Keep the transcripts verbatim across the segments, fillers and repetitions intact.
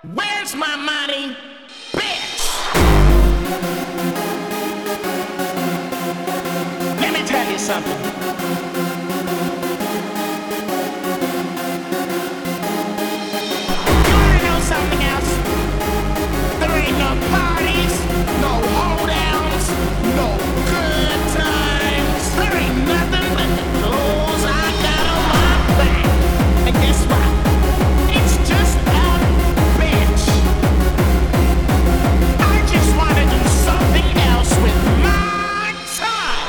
Where's my money, bitch? Let me tell you something. You wanna know something else? There ain't no parties, no holdouts, no good times. There ain't nothing but the clothes I got on my back. And guess what? It's just a bitch. I just wanna do something else with my time.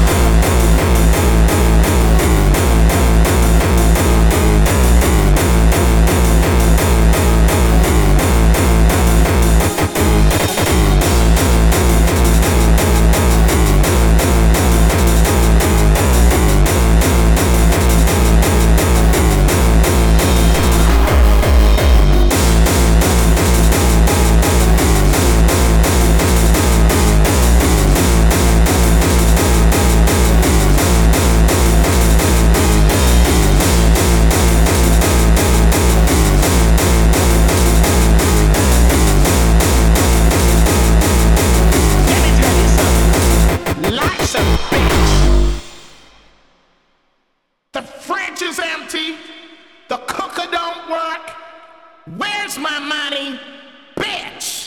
Let me tell you something. Life's a bitch. The fridge is empty. The cooker don't work. Where's my money, bitch?